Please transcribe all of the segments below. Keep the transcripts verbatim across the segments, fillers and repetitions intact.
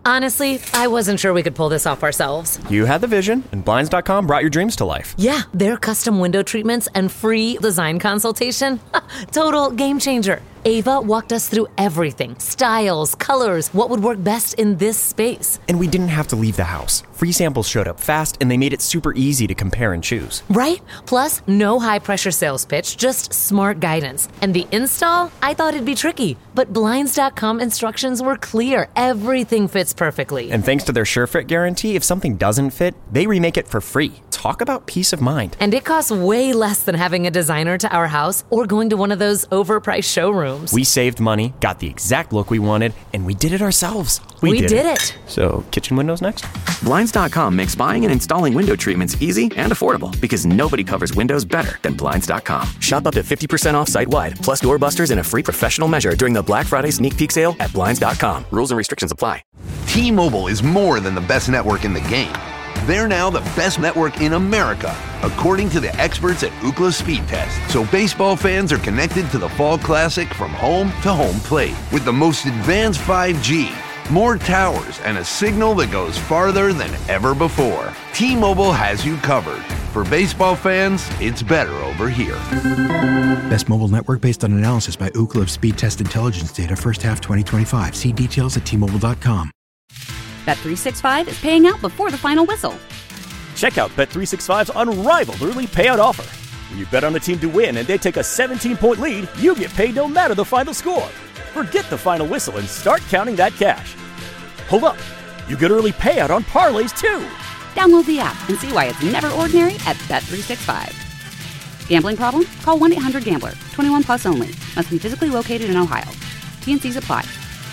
Honestly, I wasn't sure we could pull this off ourselves. You had the vision, and Blinds dot com brought your dreams to life. Yeah, their custom window treatments and free design consultation. Total game changer. Ava walked us through everything. Styles, colors, what would work best in this space. And we didn't have to leave the house. Free samples showed up fast, and they made it super easy to compare and choose. Right? Plus, no high-pressure sales pitch, just smart guidance. And the install? I thought it'd be tricky. But Blinds dot com instructions were clear. Everything fits perfectly. And thanks to their SureFit guarantee, if something doesn't fit, they remake it for free. Talk about peace of mind. And it costs way less than having a designer to our house or going to one of those overpriced showrooms. We saved money, got the exact look we wanted, and we did it ourselves. We, we did, did it. it. So, kitchen windows next? Blinds dot com makes buying and installing window treatments easy and affordable because nobody covers windows better than Blinds dot com. Shop up to fifty percent off site-wide, plus doorbusters and a free professional measure during the Black Friday sneak peek sale at Blinds dot com. Rules and restrictions apply. T-Mobile is more than the best network in the game. They're now the best network in America, according to the experts at Ookla Speed Test. So baseball fans are connected to the Fall Classic from home to home plate with the most advanced five G, more towers, and a signal that goes farther than ever before. T-Mobile has you covered. For baseball fans, it's better over here. Best mobile network based on analysis by Ookla of Speed Test Intelligence data first half twenty twenty-five. See details at T Mobile dot com. Bet three sixty-five is paying out before the final whistle. Check out Bet three sixty-five's unrivaled early payout offer. When you bet on the team to win and they take a seventeen-point lead, you get paid no matter the final score. Forget the final whistle and start counting that cash. Hold up. You get early payout on parlays, too. Download the app and see why it's never ordinary at Bet three sixty-five. Gambling problem? Call one eight hundred gambler. twenty-one plus only. Must be physically located in Ohio. T and C's apply.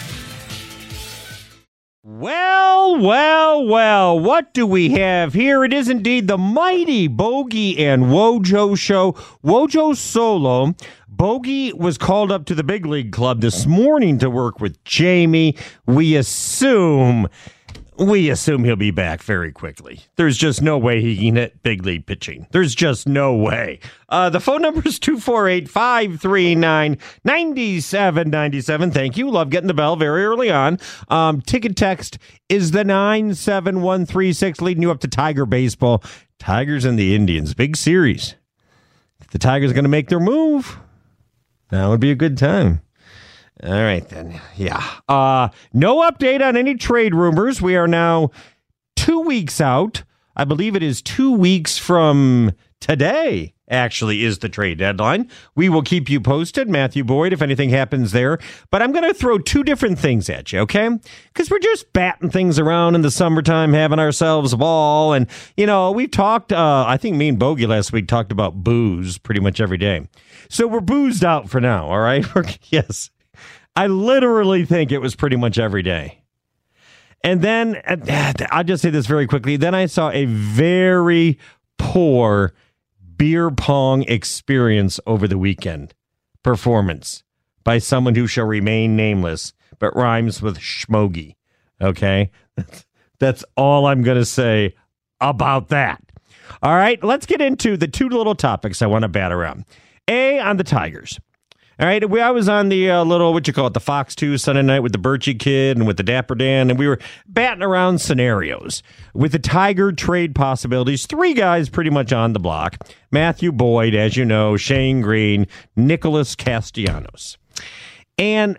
Well, well, well, what do we have here? It is indeed the mighty Bogey and Wojo show. Wojo solo. Bogey was called up to the big league club this morning to work with Jamie. We assume, we assume he'll be back very quickly. There's just no way he can hit big league pitching. There's just no way. Uh, the phone number is two four eight, five three nine, nine seven nine seven. Thank you. Love getting the bell very early on. Um, ticket text is the nine seven one three six, leading you up to Tiger baseball. Tigers and the Indians. Big series. If the Tigers are going to make their move, that would be a good time. All right, then. Yeah. Uh, no update on any trade rumors. We are now two weeks out. I believe it is two weeks from today, actually, is the trade deadline. We will keep you posted, Matthew Boyd, if anything happens there. But I'm going to throw two different things at you, okay? Because we're just batting things around in the summertime, having ourselves a ball. And, you know, we talked, uh, I think me and Bogey last week talked about booze pretty much every day. So we're boozed out for now, all right? Yes. I literally think it was pretty much every day. And then, I'll just say this very quickly. Then I saw a very poor beer pong experience over the weekend. Performance by someone who shall remain nameless, but rhymes with schmogy. Okay? That's all I'm going to say about that. All right, let's get into the two little topics I want to bat around. A, on the Tigers. All right, we, I was on the uh, little, what you call it, the Fox two Sunday night with the Birchie Kid and with the Dapper Dan, and we were batting around scenarios with the Tiger trade possibilities. Three guys pretty much on the block. Matthew Boyd, as you know, Shane Green, Nicholas Castellanos. And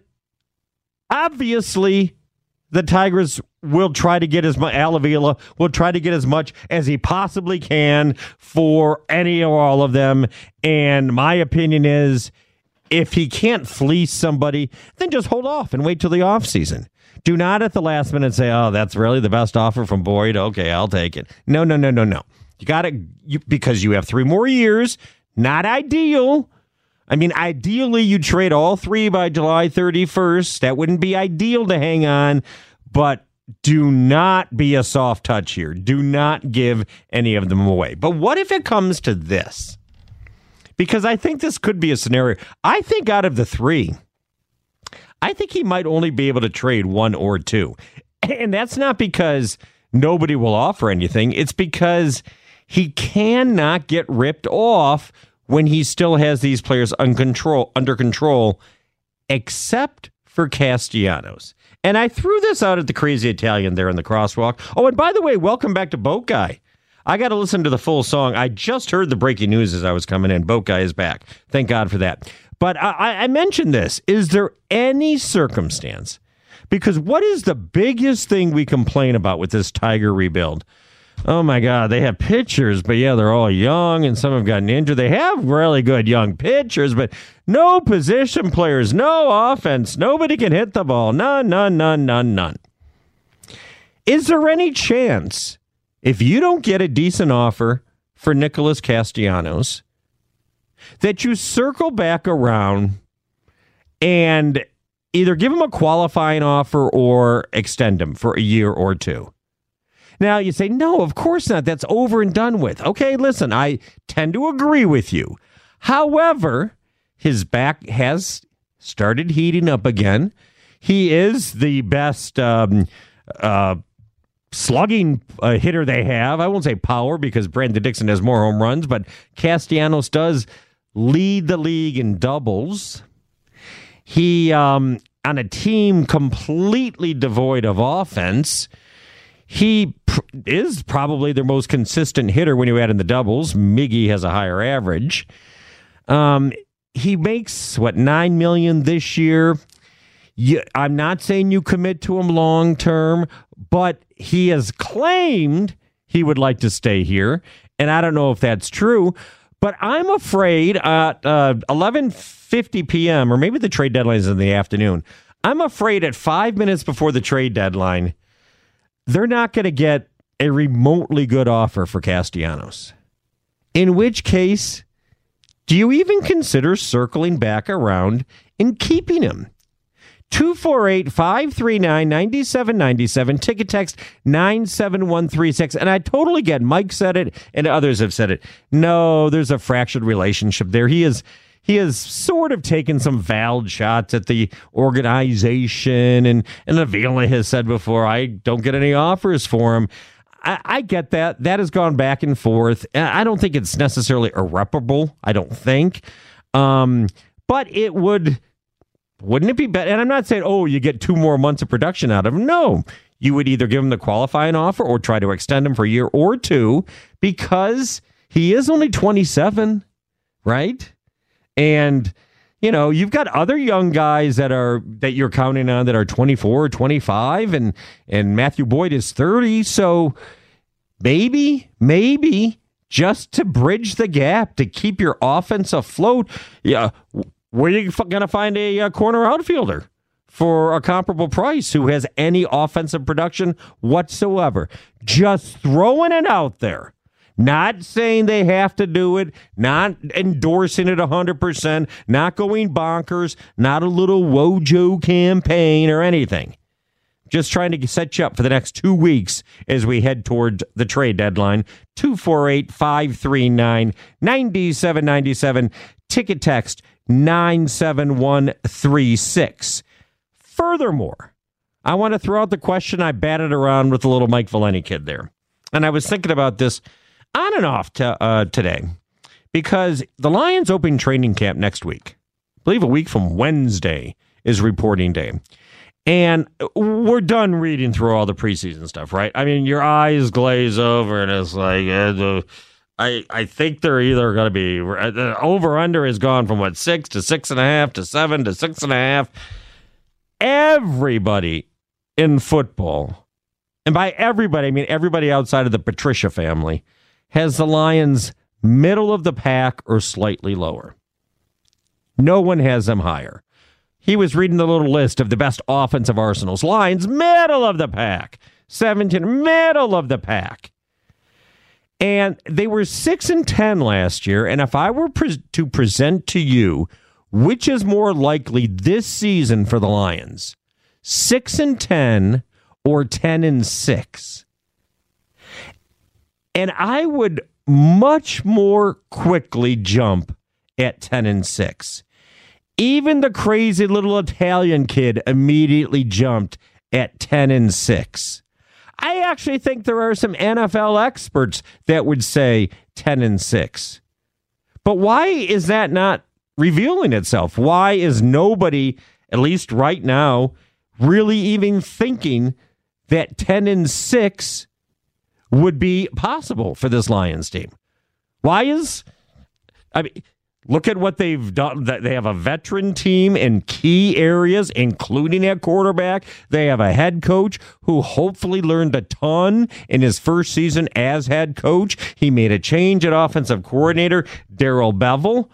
obviously, the Tigers will try to get as much, Al Avila will try to get as much as he possibly can for any or all of them. And my opinion is, if he can't fleece somebody, then just hold off and wait till the offseason. Do not at the last minute say, oh, that's really the best offer from Boyd. Okay, I'll take it. No, no, no, no, no. You got to, you, because you have three more years. Not ideal. I mean, ideally, you trade all three by July thirty-first. That wouldn't be ideal to hang on, but do not be a soft touch here. Do not give any of them away. But what if it comes to this? Because I think this could be a scenario. I think out of the three, I think he might only be able to trade one or two. And that's not because nobody will offer anything. It's because he cannot get ripped off when he still has these players under control, under control, except for Castellanos. And I threw this out at the Crazy Italian there in the crosswalk. Oh, and by the way, welcome back to Boat Guy. I got to listen to the full song. I just heard the breaking news as I was coming in. Boat Guy is back. Thank God for that. But I, I mentioned this. Is there any circumstance? Because what is the biggest thing we complain about with this Tiger rebuild? Oh, my God, they have pitchers, but yeah, they're all young, and some have gotten injured. They have really good young pitchers, but no position players, no offense. Nobody can hit the ball. None, none, none, none, none. Is there any chance, if you don't get a decent offer for Nicholas Castellanos, that you circle back around and either give him a qualifying offer or extend him for a year or two? Now, you say, no, of course not. That's over and done with. Okay, listen, I tend to agree with you. However, his back has started heating up again. He is the best um, uh, slugging uh, hitter they have. I won't say power because Brandon Dixon has more home runs, but Castellanos does lead the league in doubles. He, um, on a team completely devoid of offense, he pr- is probably their most consistent hitter when you add in the doubles. Miggy has a higher average. Um, he makes, what, nine million dollars this year. You, I'm not saying you commit to him long term, but he has claimed he would like to stay here, and I don't know if that's true. But I'm afraid at uh, eleven fifty p.m., or maybe the trade deadline is in the afternoon, I'm afraid at five minutes before the trade deadline, they're not going to get a remotely good offer for Castellanos. In which case, do you even consider circling back around and keeping him? two four eight, five three nine, nine seven nine seven, ticket text nine seven one three six. And I totally get, Mike said it and others have said it. No, there's a fractured relationship there. He is He has sort of taken some veiled shots at the organization, and, and Avila has said before, I don't get any offers for him. I, I get that. That has gone back and forth. I don't think it's necessarily irreparable. I don't think. Um, but it would, wouldn't it be better? And I'm not saying, oh, you get two more months of production out of him. No, you would either give him the qualifying offer or try to extend him for a year or two, because he is only twenty-seven, right? And, you know, you've got other young guys that are that you're counting on that are twenty-four or twenty-five, and, and Matthew Boyd is thirty. So maybe, maybe just to bridge the gap, to keep your offense afloat, yeah, where are you going to find a, a corner outfielder for a comparable price who has any offensive production whatsoever? Just throwing it out there. Not saying they have to do it, not endorsing it one hundred percent, not going bonkers, not a little Wojo campaign or anything. Just trying to set you up for the next two weeks as we head toward the trade deadline. two four eight, five three nine, nine seven nine seven, ticket text nine seven one three six. Furthermore, I want to throw out the question I batted around with the little Mike Valenti kid there. And I was thinking about this on and off to, uh, today, because the Lions open training camp next week. I believe a week from Wednesday is reporting day. And we're done reading through all the preseason stuff, right? I mean, your eyes glaze over and it's like, uh, the, I, I think they're either going to be, the over-under has gone from, what, six to six and a half to seven to six and a half. Everybody in football, and by everybody, I mean everybody outside of the Patricia family, has the Lions middle of the pack or slightly lower. No one has them higher. He was reading the little list of the best offensive arsenals. Lions, middle of the pack. seventeen, middle of the pack. And they were six and ten last year. And if I were pre- to present to you which is more likely this season for the Lions, six and ten or ten and six, and I would much more quickly jump at ten and six. Even the crazy little Italian kid immediately jumped at ten and six. I actually think there are some N F L experts that would say ten and six. But why is that not revealing itself? Why is nobody, at least right now, really even thinking that ten and six would be possible for this Lions team. Why is, I mean, look at what they've done. They have a veteran team in key areas, including at quarterback. They have a head coach who hopefully learned a ton in his first season as head coach. He made a change at offensive coordinator, Darrell Bevell.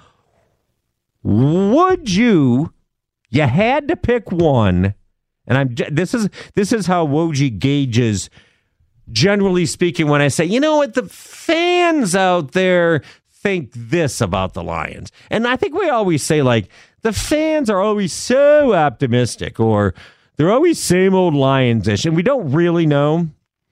Would you, you had to pick one, and I'm this is this is how Woj gauges, generally speaking, when I say, you know what, the fans out there think this about the Lions. And I think we always say, like, the fans are always so optimistic, or they're always same old Lions-ish, and we don't really know.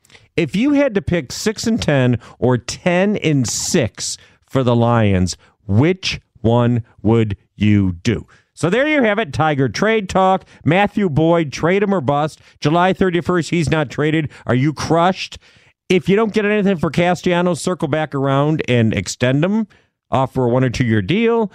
If you had to pick six and ten or ten and six for the Lions, which one would you do? So there you have it. Tiger trade talk. Matthew Boyd, trade him or bust. July thirty-first, he's not traded. Are you crushed? If you don't get anything for Castellanos, circle back around and extend him. Offer a one or two year deal.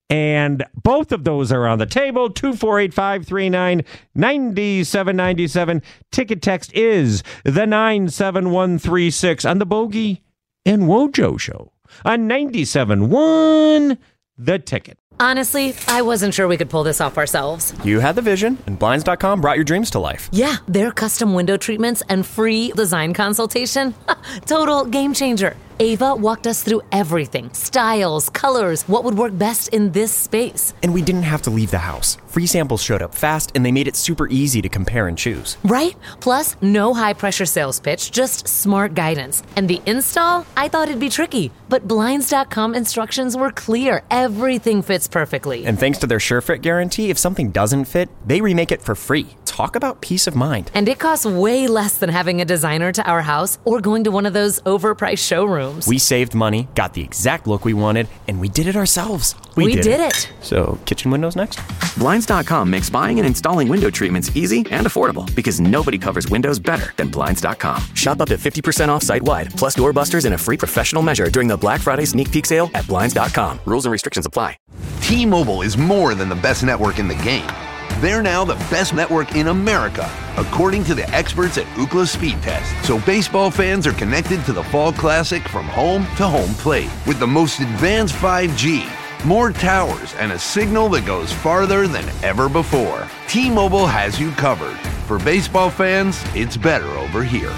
And both of those are on the table. two four eight, five three nine, nine seven nine seven. Ticket text is the nine seven one three six on the Bogey and Wojo Show on ninety-seven point one The Ticket. Honestly, I wasn't sure we could pull this off ourselves. You had the vision, and Blinds dot com brought your dreams to life. Yeah, their custom window treatments and free design consultation. Total game changer. Ava walked us through everything. Styles, colors, what would work best in this space. And we didn't have to leave the house. Free samples showed up fast, and they made it super easy to compare and choose. Right? Plus, no high-pressure sales pitch, just smart guidance. And the install? I thought it'd be tricky, but Blinds dot com instructions were clear. Everything fits perfectly. And thanks to their SureFit guarantee, if something doesn't fit, they remake it for free. Talk about peace of mind. And it costs way less than having a designer to our house or going to one of those overpriced showrooms. We saved money, got the exact look we wanted, and we did it ourselves. We, we did, did it. it. So, kitchen windows next? Blinds dot com makes buying and installing window treatments easy and affordable because nobody covers windows better than Blinds dot com. Shop up to fifty percent off site-wide, plus doorbusters and a free professional measure during the Black Friday sneak peek sale at Blinds dot com. Rules and restrictions apply. T-Mobile is more than the best network in the game. They're now the best network in America, according to the experts at Ookla Speed Test. So baseball fans are connected to the Fall Classic from home to home plate with the most advanced five G, more towers, and a signal that goes farther than ever before. T-Mobile has you covered. For baseball fans, it's better over here.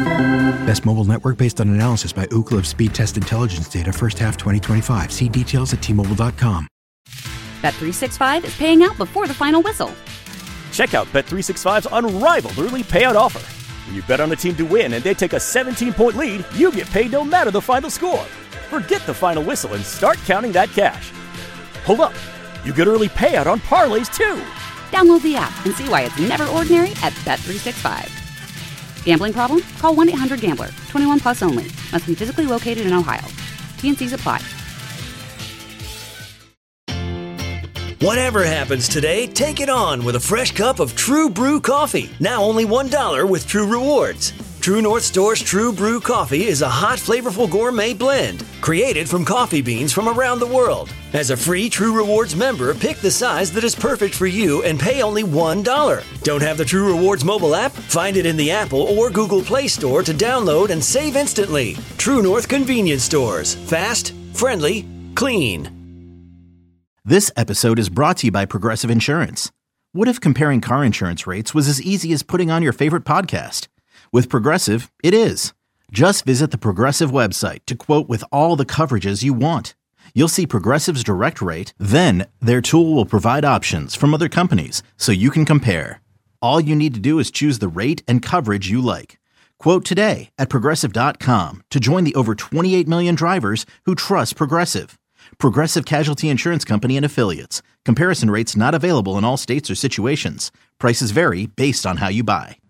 Best mobile network based on analysis by Ookla of Speed Test Intelligence data first half twenty twenty-five. See details at T Mobile dot com. Bet three sixty-five is paying out before the final whistle. Check out Bet three sixty-five's unrivaled early payout offer. When you bet on a team to win and they take a seventeen-point lead, you get paid no matter the final score. Forget the final whistle and start counting that cash. Hold up. You get early payout on parlays, too. Download the app and see why it's never ordinary at Bet three sixty-five. Gambling problem? Call one eight hundred gambler. twenty-one plus only. Must be physically located in Ohio. T and C's apply. Whatever happens today, take it on with a fresh cup of True Brew coffee. Now only one dollar with True Rewards. True North Store's True Brew coffee is a hot, flavorful gourmet blend created from coffee beans from around the world. As a free True Rewards member, pick the size that is perfect for you and pay only one dollar. Don't have the True Rewards mobile app? Find it in the Apple or Google Play Store to download and save instantly. True North Convenience Stores. Fast, friendly, clean. This episode is brought to you by Progressive Insurance. What if comparing car insurance rates was as easy as putting on your favorite podcast? With Progressive, it is. Just visit the Progressive website to quote with all the coverages you want. You'll see Progressive's direct rate, then their tool will provide options from other companies so you can compare. All you need to do is choose the rate and coverage you like. Quote today at Progressive dot com to join the over twenty-eight million drivers who trust Progressive. Progressive Casualty Insurance Company and Affiliates. Comparison rates not available in all states or situations. Prices vary based on how you buy.